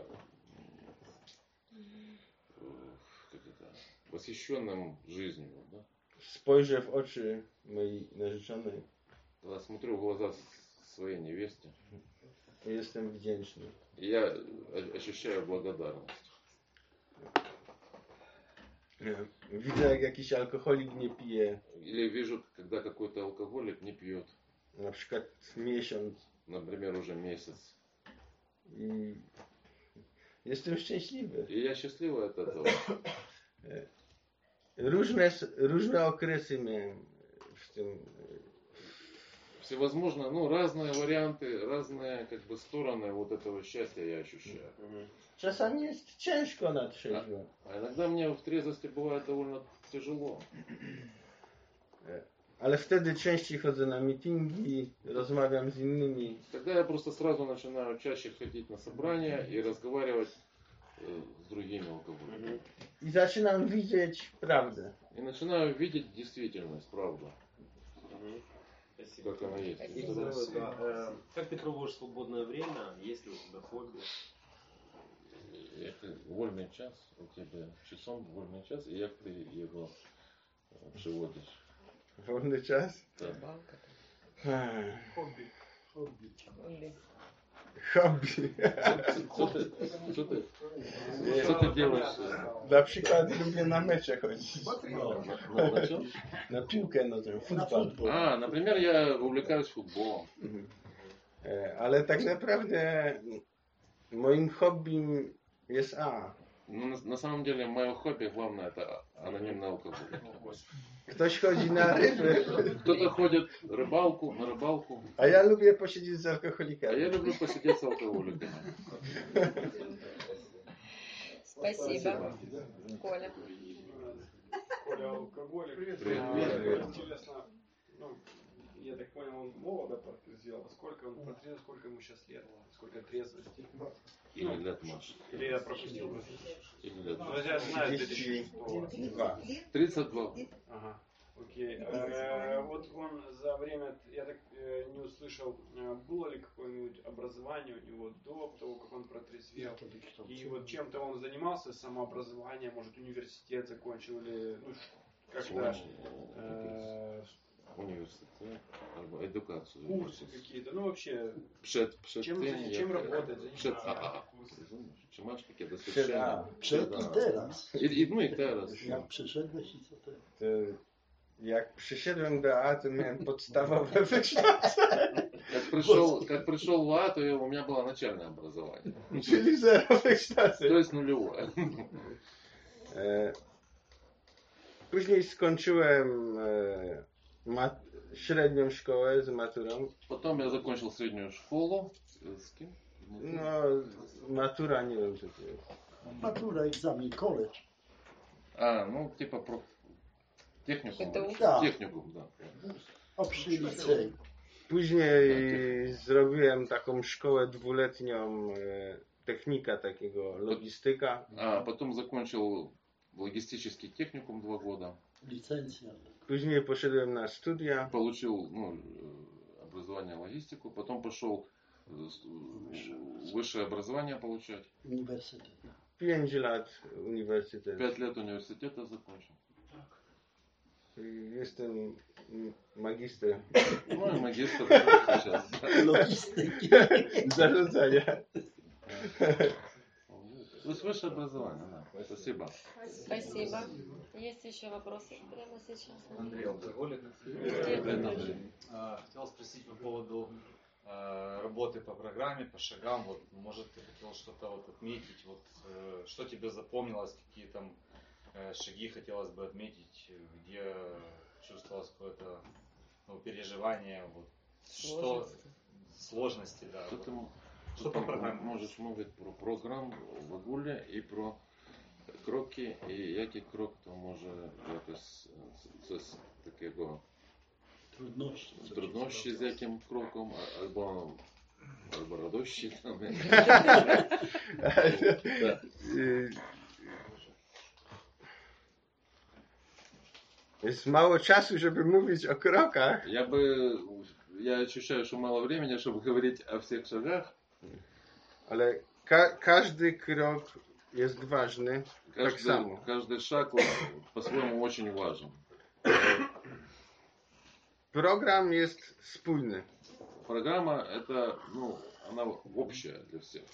Speaker 3: э, как это, восхищенным жизнью, да?
Speaker 4: Spojrzę w oczy mojej narzeczonej
Speaker 3: Когда смотрю в глаза с- своей невесте,
Speaker 4: i jestem wdzięczny.
Speaker 3: и я о- ощущаю благодарность.
Speaker 4: E, Widzę, jak jakiś alkoholik nie pije,
Speaker 3: Или вижу, когда какой-то алкоголик не пьет,
Speaker 4: na przykład miesiąc,
Speaker 3: например, уже месяц.
Speaker 4: i jestem szczęśliwy.
Speaker 3: И я счастливый от этого.
Speaker 4: Różne, różne okresy miałem w tym.
Speaker 3: Всевозможно, ну, разные варианты, разные, как бы, стороны вот этого счастья я ощущаю.
Speaker 4: Czasami jest ciężko na trzeźwo.
Speaker 3: А иногда мне в трезвости бывает довольно тяжело.
Speaker 4: Ale wtedy częściej chodzę na meetingi, rozmawiam z innymi.
Speaker 3: Тогда я просто сразу начинаю чаще ходить на собрания и разговаривать э, с другими алкоголиками.
Speaker 4: I zaczynam widzieć prawdę.
Speaker 3: И начинаю видеть действительность, правду,
Speaker 6: Мгм. Спасибо.
Speaker 3: как она есть.
Speaker 6: И второе, да, э, как ты проводишь свободное время? Есть ли у тебя хобби?
Speaker 3: Это вольный час, у тебя часом вольный час, и як ты его э, przewodишь?
Speaker 4: Wolny czas.
Speaker 3: Да.
Speaker 1: Рыбалка.
Speaker 4: Ech,
Speaker 5: Хобби.
Speaker 2: Hobby.
Speaker 1: Хобби.
Speaker 4: Hobby.
Speaker 3: Что ты, что ты, что ты делаешь?
Speaker 4: Na przykład lubię na mecze chodzić.
Speaker 2: No,
Speaker 3: На, на чем?
Speaker 4: Na piłkę nożną,
Speaker 2: na
Speaker 4: futbol.
Speaker 2: futbol.
Speaker 3: А, например, я увлекаюсь футболом.
Speaker 4: E, Ale tak naprawdę moim hobbym jest A.
Speaker 3: Ну, на, на самом деле, мое хобби главное это анонимный алкоголь.
Speaker 4: Ktoś chodzi na ryby,
Speaker 3: Кто-то ходит рыбалку, на рыбалку,
Speaker 4: a ja lubię posiedzieć z
Speaker 3: а я
Speaker 4: alkoholikami.
Speaker 3: люблю посидеть с алкоголиками.
Speaker 1: Спасибо. Коля.
Speaker 7: Коля алкоголик.
Speaker 5: Привет.
Speaker 3: Привет.
Speaker 7: А,
Speaker 4: Привет.
Speaker 7: Интересно, ну, я так понял, он молодо сделал. Сколько он протрезв, сколько ему сейчас лет? Сколько трезвости?
Speaker 3: Или лет, Маш.
Speaker 7: Или я пропустил?
Speaker 3: Или лет.
Speaker 7: Друзья знают две тысячи шестого.
Speaker 4: Два.
Speaker 3: тридцать два.
Speaker 7: Ага. Окей. Э, Вот он за время, я так э, не услышал, э, было ли какое-нибудь образование у него до того, как он протрезвел? И вот чем-то он занимался, самообразованием, может, университет закончил или ну, как-то э,
Speaker 3: Университет, або едукацію.
Speaker 7: курсы какие-то, ну вообще,
Speaker 3: Przed, przed
Speaker 7: Czym-
Speaker 3: tym,
Speaker 7: czym
Speaker 3: jak-
Speaker 7: работать?
Speaker 3: Przed, a, a, rozumiesz? Czy masz takie doświadczenia?
Speaker 2: Przed i teraz.
Speaker 3: I, i, no i teraz.
Speaker 2: Jak przyszedłeś i co ty?
Speaker 4: To jak przyszedłem do A, to miałem podstawowe wykształcenie,
Speaker 3: Как пришел, как пришел в А, то у меня было начальное образование.
Speaker 4: czyli zero
Speaker 3: То
Speaker 4: wykształceń.
Speaker 3: есть нулевое.
Speaker 4: E, Później skończyłem e, mat- średnią szkołę z maturą.
Speaker 3: Потом я закончил среднюю школу. С кем?
Speaker 4: No, matura nie wiem co to jest.
Speaker 2: Matura, egzamin, college.
Speaker 3: А, ну типа про техникум.
Speaker 1: Это
Speaker 3: больше.
Speaker 2: Да.
Speaker 3: Техникум, да.
Speaker 2: A przy liceum.
Speaker 4: Później zrobiłem taką szkołę dwuletnią, e, technika takiego, logistyka.
Speaker 3: А потом закончил логистический техникум два года.
Speaker 2: Licencja.
Speaker 4: Później poszedłem na studia.
Speaker 3: Получил ну, э, образование логистику. Потом пошел э, с- э, высшее образование получать.
Speaker 2: Uniwersytet.
Speaker 4: pięć lat uniwersytet.
Speaker 3: Пять лет университета закончил.
Speaker 4: I Jestem mm, magistrem
Speaker 3: Ну и магистр сейчас.
Speaker 2: Logistyki.
Speaker 4: zarządzania.
Speaker 3: То есть высшее образование, да. Спасибо.
Speaker 1: Спасибо. Есть еще вопросы прямо сейчас?
Speaker 8: Андрей алкоголик.
Speaker 1: Андрей.
Speaker 8: А, Хотел спросить по поводу а, работы по программе, по шагам. Вот, может, ты хотел что-то вот отметить, вот, э, что тебе запомнилось, какие там э, шаги хотелось бы отметить, где чувствовалось какое-то ну, переживание, вот, что
Speaker 1: Сложности.
Speaker 8: сложности, да.
Speaker 3: Что
Speaker 8: вот.
Speaker 3: ты м-
Speaker 8: Что по программе?
Speaker 3: можеш мовити про програму в Агулі і про кроки, і який крок то може якось е, щось такого
Speaker 2: Trudności. co
Speaker 3: труднощі
Speaker 2: się
Speaker 3: з яким кроком, а- або або радощі там. Да.
Speaker 4: Y, Jest mało czasu, żeby mówić o krokach.
Speaker 3: Я би я ощущаю, что мало времени, чтобы говорить о всех шагах.
Speaker 4: Ale ka każdy krok jest ważny tak
Speaker 3: Каждый,
Speaker 4: samo.
Speaker 3: каждый шаг, он по-своему очень важен.
Speaker 4: Program jest spójny.
Speaker 3: Программа, это, ну, она общая для всех.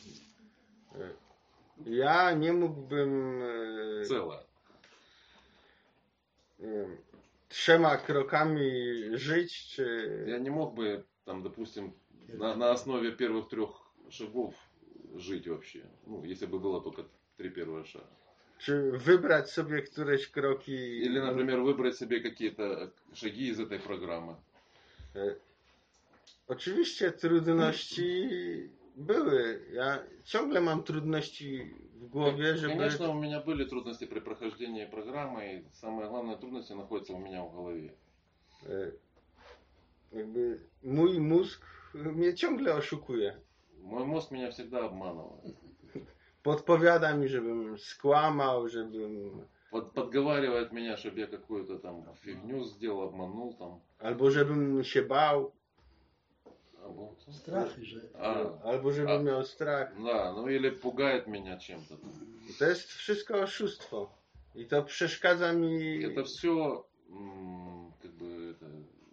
Speaker 4: Ja nie mógłbym e,
Speaker 3: Целая.
Speaker 4: nie wiem, trzema krokami żyć, czy,
Speaker 3: Я не мог бы, там, допустим, на, на основе первых трех шагов жить вообще. Ну, если бы было только три первых шага.
Speaker 4: czy wybrać sobie któreś kroki.
Speaker 3: Или, например, выбрать себе какие-то шаги из этой программы.
Speaker 4: E, Oczywiście trudności były. Ja ciągle mam trudności w głowie, żeby...
Speaker 3: Конечно, у меня были трудности при прохождении программы, и самые главные трудности находятся у меня в голове.
Speaker 4: e, Jakby mój mózg mnie ciągle oszukuje.
Speaker 3: Мой мозг меня всегда обманывает.
Speaker 4: Podpowiada mi, żebym skłamał, żebym...
Speaker 3: Под, подговаривает меня, чтобы я какую-то там фигню сделал, обманул там.
Speaker 4: Albo żebym się bał,
Speaker 3: Або-
Speaker 2: Страхи же.
Speaker 3: А,
Speaker 4: albo żebym
Speaker 3: A.
Speaker 4: miał strach.
Speaker 3: да, ну или пугает меня чем-то. там.
Speaker 4: I to jest wszystko oszustwo. I to przeszkadza mi...
Speaker 3: Это все, как бы, это,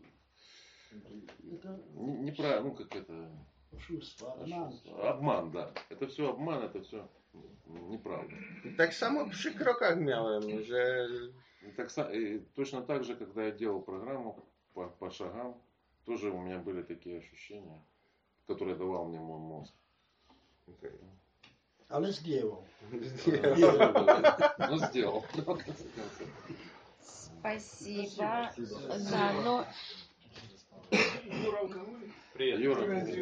Speaker 2: Это
Speaker 3: не- неправильно, ну как это,
Speaker 2: чувство, обман.
Speaker 3: обман, да. Это все обман, это все неправда.
Speaker 4: I tak samo przy krokach miałem, że
Speaker 3: И так, са- и точно так же, когда я делал программу по, по шагам, тоже у меня были такие ощущения, которые давал мне мой мозг.
Speaker 2: Але сделал.
Speaker 3: Ну, сделал. в конце концов.
Speaker 1: Спасибо. Да, но
Speaker 5: Юра алкоголик.
Speaker 6: Привет.
Speaker 3: Юра,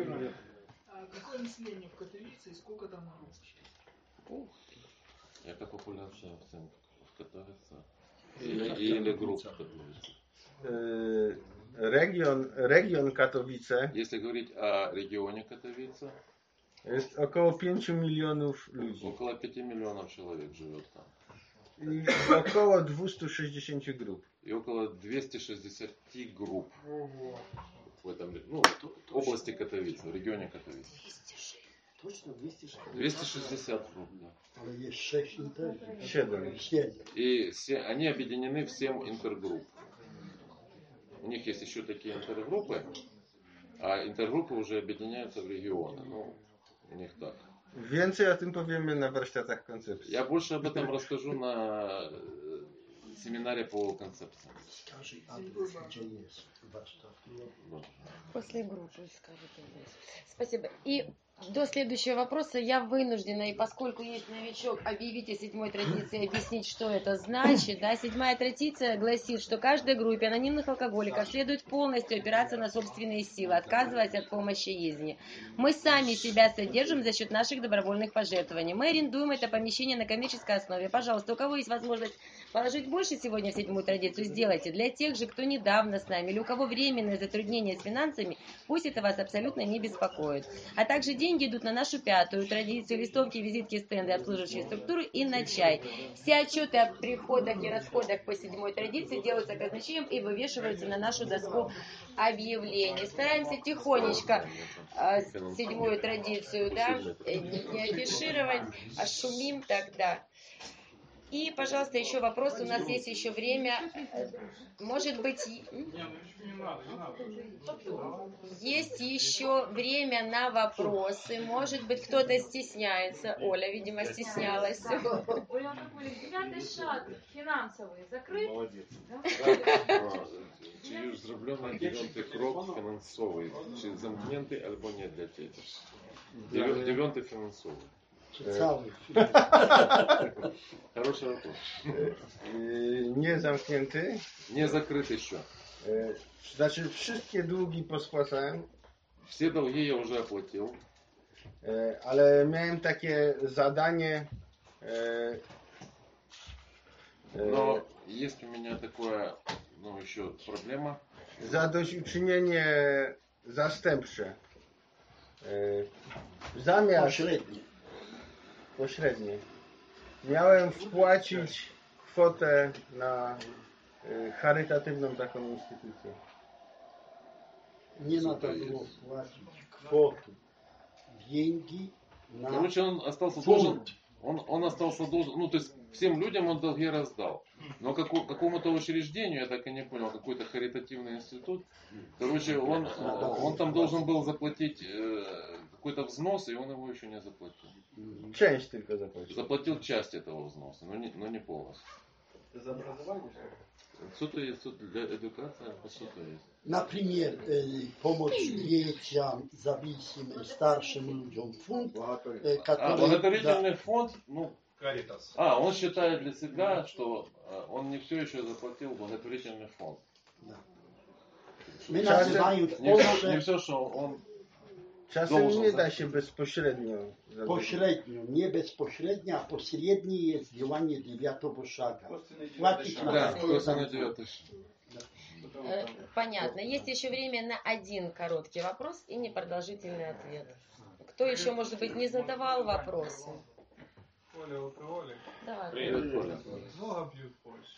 Speaker 9: А какое население в Катовице и сколько там народу сейчас?
Speaker 3: яка популяція в цьому в Катовице? Или, или групп Катовице?
Speaker 4: e, region, region Katowice
Speaker 3: Если говорить о регионе Катовице,
Speaker 4: jest około pięciu milionów ludzi
Speaker 3: около пяти миллионов человек живет там.
Speaker 4: i około dwieście sześćdziesiąt grup.
Speaker 3: И около двухсот шестидесяти групп
Speaker 5: Ого.
Speaker 3: в этом, ну, в области Катовицы, в регионе Катовице.
Speaker 2: Точно двести шестьдесят.
Speaker 3: двести шестьдесят групп, да.
Speaker 2: Але есть шесть интервью.
Speaker 4: Siedem.
Speaker 2: Семь.
Speaker 3: И все, они объединены в семь интергрупп. У них есть еще такие интергруппы, а интергруппы уже объединяются в регионы. Ну, у них так.
Speaker 4: Więcej o tym powiemy na warsztatach koncepcji.
Speaker 3: Я больше об этом расскажу на э, семинаре по концепциям.
Speaker 2: Скажи адрес, где есть ваш
Speaker 3: Вот.
Speaker 1: после группы скажут. Спасибо. И до следующего вопроса я вынуждена, и поскольку есть новичок, объявить о седьмой традиции, объяснить, что это значит. Да? Седьмая традиция гласит, что каждой группе анонимных алкоголиков следует полностью опираться на собственные силы, отказываясь от помощи извне. Мы сами себя содержим за счет наших добровольных пожертвований. Мы арендуем это помещение на коммерческой основе. Пожалуйста, у кого есть возможность положить больше сегодня в седьмую традицию, сделайте. Для тех же, кто недавно с нами, или у кого временные затруднения с финансами, пусть это вас абсолютно не беспокоит. А также деньги идут на нашу пятую традицию, листовки, визитки, стенды, обслуживающие структуры и на чай. Все отчеты о приходах и расходах по седьмой традиции делаются казначеем и вывешиваются на нашу доску объявлений. Стараемся тихонечко э, седьмую традицию, да, э, не афишировать, а шумим тогда. И, пожалуйста, еще вопрос. У нас есть еще время. Может быть,
Speaker 5: Не, ну еще не надо, не надо.
Speaker 1: есть еще время на вопросы. Может быть, кто-то стесняется. Оля, видимо, стеснялась.
Speaker 10: Оля Анатольевна, девятый шаг финансовый закрыт.
Speaker 6: Молодец.
Speaker 3: Чи już zrobiony dziewiąty krok finansowy? Czy zamknięty albo nie dla ciebie? Dziewią- Dziewiąty finansowy.
Speaker 2: Cały.
Speaker 3: Хороший вопрос.
Speaker 4: Yy, Nie zamknięty.
Speaker 3: Не закрыт еще.
Speaker 4: Yy, Znaczy wszystkie długi pospłacałem,
Speaker 3: Все долги я уже оплатил.
Speaker 4: yy, ale miałem takie zadanie. yy, yy,
Speaker 3: Но есть у меня такое, ну, еще проблема.
Speaker 4: Zadośćuczynienie zastępcze. Yy, Zamiast
Speaker 2: Pośrednie.
Speaker 4: pośrednie. Miałem wpłacić kwotę na y, charytatywną taką instytucję.
Speaker 2: Не надо
Speaker 3: Что-то
Speaker 2: было
Speaker 3: есть.
Speaker 2: платить квоту. Деньги на
Speaker 3: Короче, он остался
Speaker 2: фонд.
Speaker 3: должен, он, он остался должен, ну, то есть всем людям он долги раздал. Но каку- какому-то учреждению, я так и не понял, какой-то харитативный институт, короче, он, он там должен был заплатить э, какой-то взнос, и он его еще не заплатил.
Speaker 4: Część tylko zapłacił.
Speaker 3: Заплатил часть этого взноса, но не, но не полностью.
Speaker 7: За образование, что ли?
Speaker 3: Что-то есть, что-то для эдукации, что-то есть.
Speaker 2: Например, э, помощь детям, зависимым, старшим людям. Фонд, э,
Speaker 3: А,
Speaker 2: который...
Speaker 3: благотворительный
Speaker 2: да,
Speaker 3: фонд, ну,
Speaker 6: Каритас.
Speaker 3: а, он считает для себя, что э, он не все еще заплатил благотворительный фонд.
Speaker 2: да. Мы
Speaker 4: Czasem-
Speaker 2: называем
Speaker 3: Не все, не
Speaker 2: он
Speaker 3: все, что он
Speaker 4: Czasem
Speaker 3: Должен
Speaker 4: nie da
Speaker 3: zacząć.
Speaker 4: się bezpośrednio zadłużyć.
Speaker 2: pośrednio, nie bezpośrednio, a pośrednie jest działanie dziewiątego szaga.
Speaker 7: Косвенный
Speaker 2: Платить
Speaker 7: девятый
Speaker 2: надо.
Speaker 3: Да,
Speaker 7: шаг.
Speaker 3: просто на девятый.
Speaker 7: Потом
Speaker 1: Э,
Speaker 7: там-
Speaker 1: Понятно. Есть еще время на один короткий вопрос и непродолжительный ответ. Кто еще, может быть, не задавал вопросы?
Speaker 5: Оля, вот и Оля.
Speaker 1: Давай.
Speaker 3: Привет, Коля.
Speaker 5: Много пьют в Польше.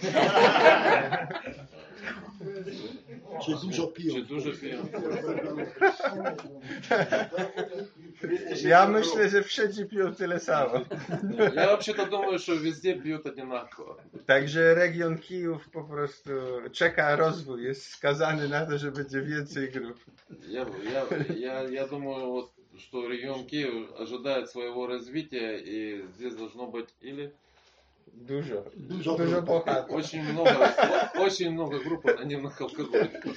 Speaker 2: Czy dużo piją?
Speaker 3: Czy dużo piją?
Speaker 4: Ja myślę, że wszędzie piją tyle samo.
Speaker 3: Я вообще-то думаю, что везде пьют одинаково.
Speaker 4: Także region Kijów po prostu czeka rozwój, jest skazany na to, że będzie więcej grup.
Speaker 3: Я, я, я, я думаю, вот, что регион Киев ожидает своего развития, и здесь должно быть или
Speaker 4: Dużo.
Speaker 2: Dużo
Speaker 4: Dużo
Speaker 2: grup.
Speaker 4: bohaterów.
Speaker 3: очень много, о- очень много групп анонимных алкоголиков.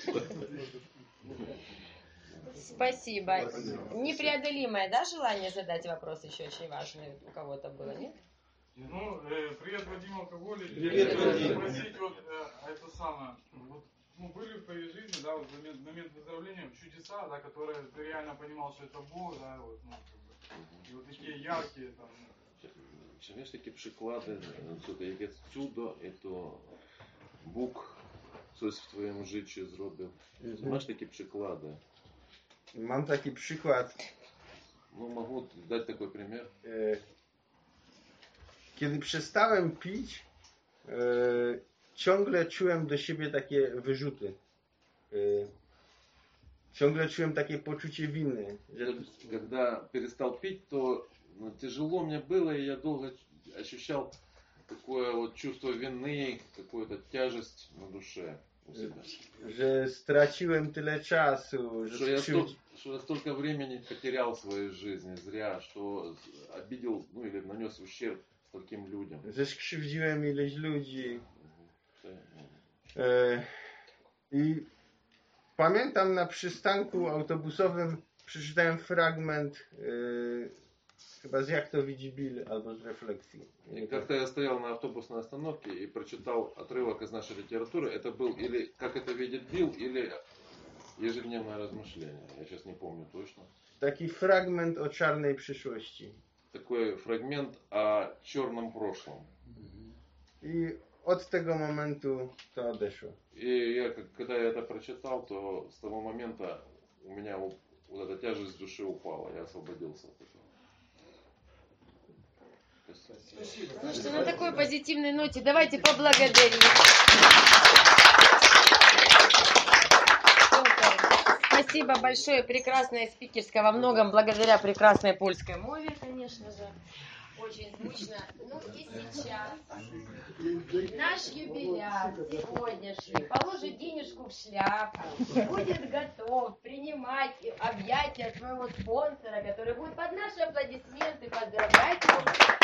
Speaker 1: Спасибо. Непреодолимое, да, желание задать вопрос еще очень важный у кого-то было, нет?
Speaker 5: Ну, э, привет, Вадим Алкоголик.
Speaker 6: Привет,
Speaker 5: Я
Speaker 6: Вадим.
Speaker 5: хотел спросить, вот, э, это самое, вот, ну, были в твоей жизни, да, вот, в момент, в момент выздоровления, чудеса, да, которые ты реально понимал, что это Бог, да, вот, ну, как бы, и вот такие яркие, там,
Speaker 3: Чи знаєш такі приклади, що якесь чудо, і то Бог щось в твоєму житті зробив. Маєш такі приклади?
Speaker 4: Mam taki przykład.
Speaker 3: Ну, могу дать такой пример.
Speaker 4: e, Kiedy przestałem pić, e, ciągle czułem do siebie takie wyrzuty. E, Ciągle czułem takie poczucie winy. Że
Speaker 3: Когда перестал пить, то ну, тяжело мне было, и я долго ощущал такое вот чувство вины, какую-то тяжесть на душе у себя.
Speaker 4: że straciłem tyle czasu,
Speaker 3: Что
Speaker 4: że,
Speaker 3: я,
Speaker 4: skrzywdzi,
Speaker 3: стол- что я столько времени потерял в своей жизни зря, что обидел, ну или нанес ущерб стольким людям.
Speaker 4: że skrzywdziłem ileś ludzi.
Speaker 3: Это,
Speaker 4: E, I pamiętam, na przystanku autobusowym przeczytałem fragment e, chyba z Jak to widzi Bill albo z refleksji.
Speaker 3: И как-то я стоял на автобусной остановке и прочитал отрывок из нашей литературы. Это был или «Как это видит Билл», или «Ежедневное размышление». Я сейчас не помню точно.
Speaker 4: Taki fragment o czarnej przyszłości.
Speaker 3: Такой фрагмент о черном прошлом.
Speaker 4: I od tego momentu to odeszło.
Speaker 3: И я, как- когда я это прочитал, то с того момента у меня у- вот эта тяжесть души упала. Я освободился от этого. Спасибо.
Speaker 1: Ну что, на такой позитивной ноте давайте поблагодарим. Супер. Спасибо большое, прекрасная спикерская, во многом благодаря прекрасной польской мове, конечно же. Очень звучно. Ну и сейчас наш юбиляр сегодняшний положит денежку в шляпу, будет готов принимать объятия своего спонсора, который будет под наши аплодисменты поздравлять его